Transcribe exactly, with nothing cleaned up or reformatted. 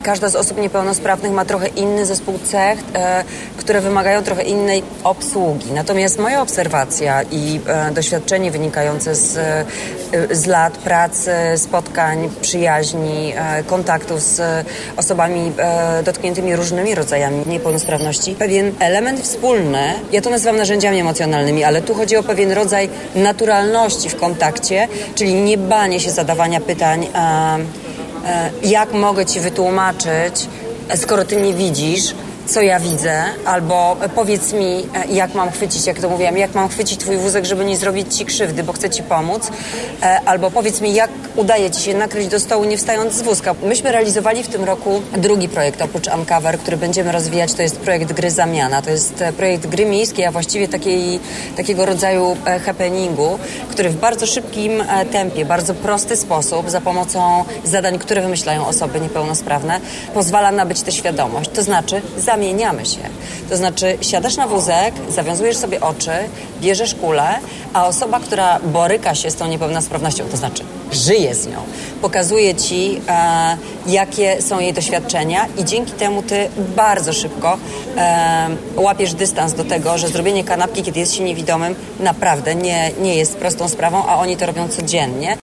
każda z osób niepełnosprawnych ma trochę inny zespół cech, e, które wymagają trochę innej obsługi. Natomiast moja obserwacja i e, doświadczenie wynikające z, e, z lat pracy, spotkań, przyjaźni, e, kontaktów z osobami e, dotkniętymi różnymi rodzajami niepełnosprawności, pewien element wspólny, ja to nazywam narzędziami emocjonalnymi, ale tu chodzi o pewien rodzaj naturalności w kontakcie, czyli nie banie się zadawania pytań, e, e, jak mogę ci wytłumaczyć, skoro ty nie widzisz, co ja widzę, albo powiedz mi, jak mam chwycić, jak to mówiłam, jak mam chwycić twój wózek, żeby nie zrobić ci krzywdy, bo chcę ci pomóc, albo powiedz mi, jak udaje ci się nakryć do stołu, nie wstając z wózka. Myśmy realizowali w tym roku drugi projekt, oprócz Uncover, który będziemy rozwijać, to jest projekt Gry Zamiana. To jest projekt gry miejskiej, a właściwie takiej, takiego rodzaju happeningu, który w bardzo szybkim tempie, bardzo prosty sposób, za pomocą zadań, które wymyślają osoby niepełnosprawne, pozwala nabyć tę świadomość. To znaczy, zamieniamy się. To znaczy siadasz na wózek, zawiązujesz sobie oczy, bierzesz kulę, a osoba, która boryka się z tą niepełnosprawnością, to znaczy żyje z nią, pokazuje ci, e, jakie są jej doświadczenia i dzięki temu ty bardzo szybko e, łapiesz dystans do tego, że zrobienie kanapki, kiedy jest się niewidomym, naprawdę nie, nie jest prostą sprawą, a oni to robią codziennie.